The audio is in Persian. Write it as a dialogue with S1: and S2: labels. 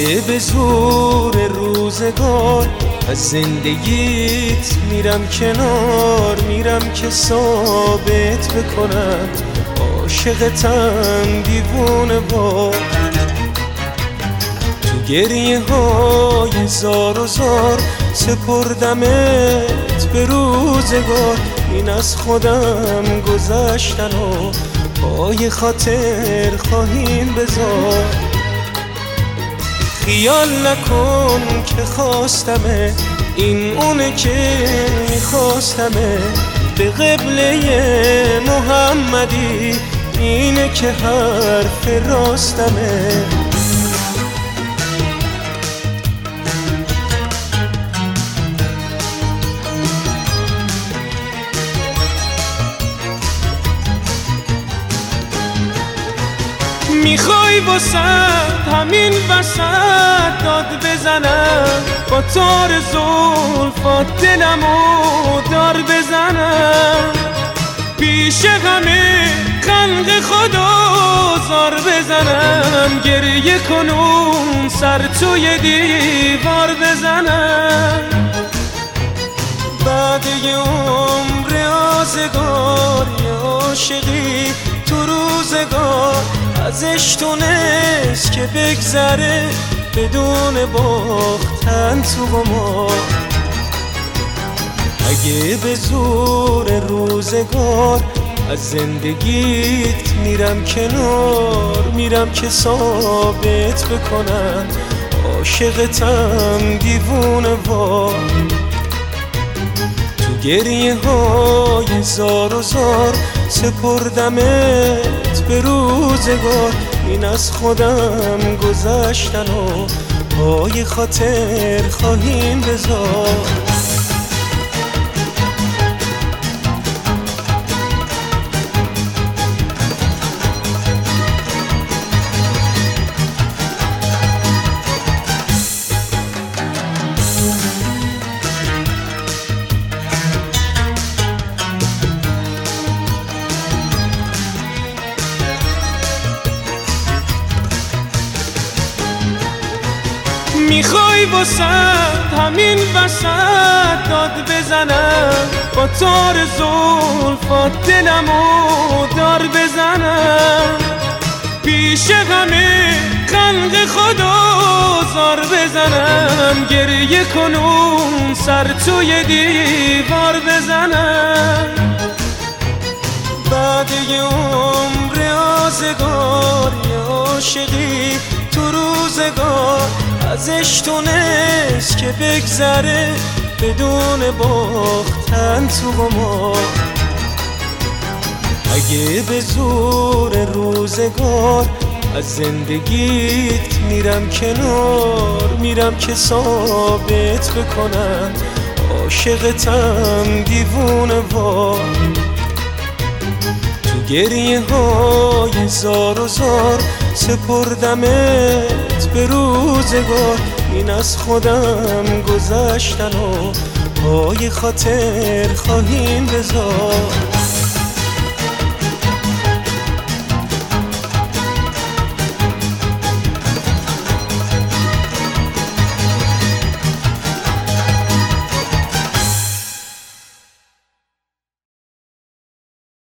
S1: اگه به زور روزگار از زندگیت میرم کنار، میرم که ثابت بکنم عاشقتم دیوونه وار. تو گریه های زار و زار سپردمت به روزگار، این از خودم گذشتن و پای خاطر خواهیم بذار. خیال نکن که خواستمه، این اونه که میخواستمه، به قبله محمدی اینه که حرف راستمه. میخوای واسه همین وسط داد بزنم، با تار زلفات دلمو دار بزنم، پیش همه خلق خدا زار بزنم، گریه کنون سر توی دیوار بزنم. بعد یه عمر آزگار یه عاشقی تو روزگار ازش تونست که بگذره بدون باختن تو قمار. اگه به زور روزگار از زندگیت میرم کنار، میرم که ثابت بکنم عاشقتم دیوونه وار. تو گریه های زار و زار سپردمت به روزگار، این از خودم گذشتن و پای خاطر خواهیم بذار. میخوای واسه همین وسط داد بزنم، با تار زلفات دلمو دار بزنم، پیش همه خلق خدا زار بزنم، گریه کنون سر توی دیوار بزنم. بعد یه عمر آزگار یه عاشقی تو روزگار ازش تونست که بگذره بدون باختن تو قمار. اگه به زور روزگار از زندگیت میرم کنار، میرم که ثابت بکنم عاشقتم دیوونه وار. تو گریه های زار و زار سپردمت به روزگار، این از خودم گذشتن و پای خاطر خواهیم بذار.